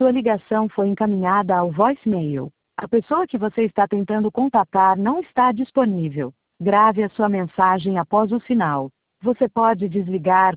Sua ligação foi encaminhada ao voicemail. A pessoa que você está tentando contatar não está disponível. Grave a sua mensagem após o sinal. Você pode desligar